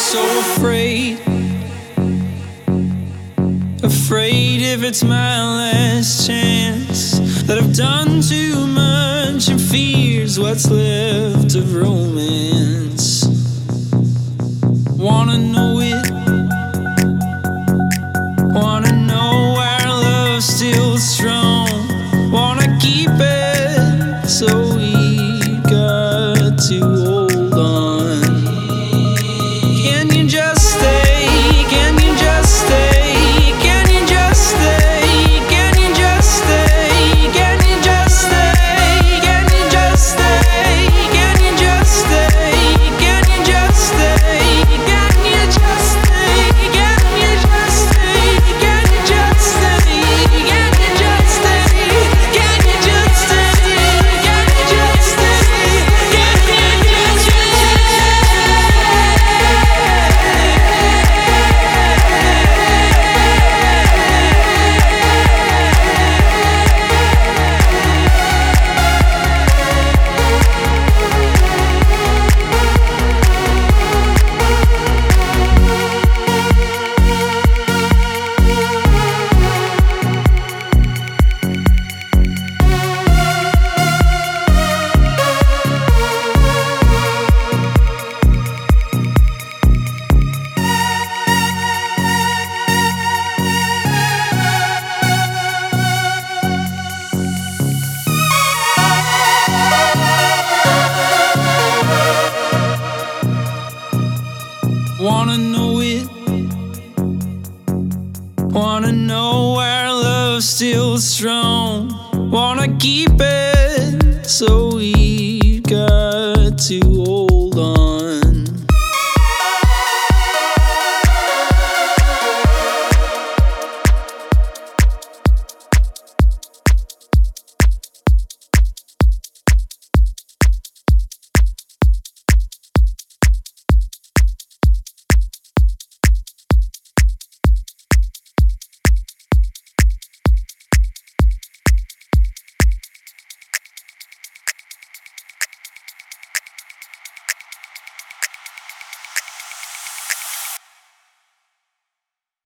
so afraid, afraid if it's my last chance, that I've done too much and fears what's left of romance. Wanna know it, wanna know our love's still strong, wanna keep it, so we got to hold on. Can you just stay? Can you just stay? Can you just stay? Can you just stay? Can you just stay? Can you just stay? Can you just stay? Can you just stay? Can you just stay? Can you just stay? Can you just stay? Can you just stay? Can you just stay? Can you just stay? Can wanna know it, wanna know our love's still strong, wanna keep it.